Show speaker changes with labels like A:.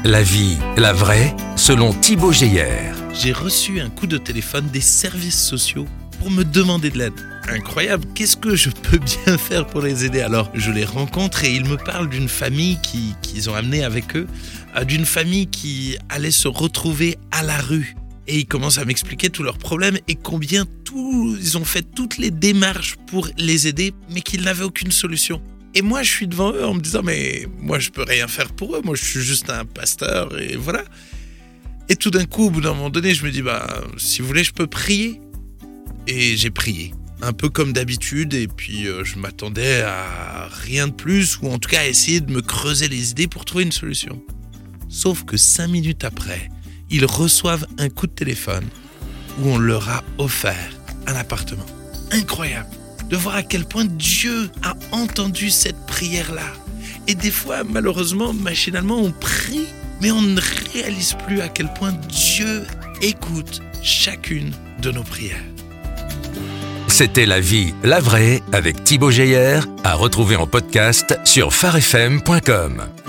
A: La vie, la vraie, selon Thibaut Geyer.
B: J'ai reçu un coup de téléphone des services sociaux pour me demander de l'aide. Incroyable, qu'est-ce que je peux bien faire pour les aider? Alors, je les rencontre et ils me parlent d'une famille qu'ils ont amenée avec eux, d'une famille qui allait se retrouver à la rue. Et ils commencent à m'expliquer tous leurs problèmes et combien ils ont fait toutes les démarches pour les aider, mais qu'ils n'avaient aucune solution. Et moi, je suis devant eux en me disant, mais moi, je peux rien faire pour eux. Moi, je suis juste un pasteur et voilà. Et tout d'un coup, au bout d'un moment donné, je me dis, si vous voulez, je peux prier. Et j'ai prié, un peu comme d'habitude. Et puis, je m'attendais à rien de plus, ou en tout cas à essayer de me creuser les idées pour trouver une solution. Sauf que 5 minutes après, ils reçoivent un coup de téléphone où on leur a offert un appartement. Incroyable de voir à quel point Dieu a entendu cette prière-là. Et des fois, malheureusement, machinalement, on prie, mais on ne réalise plus à quel point Dieu écoute chacune de nos prières.
A: C'était La vie, la vraie, avec Thibaut Geyer, à retrouver en podcast sur pharefm.com.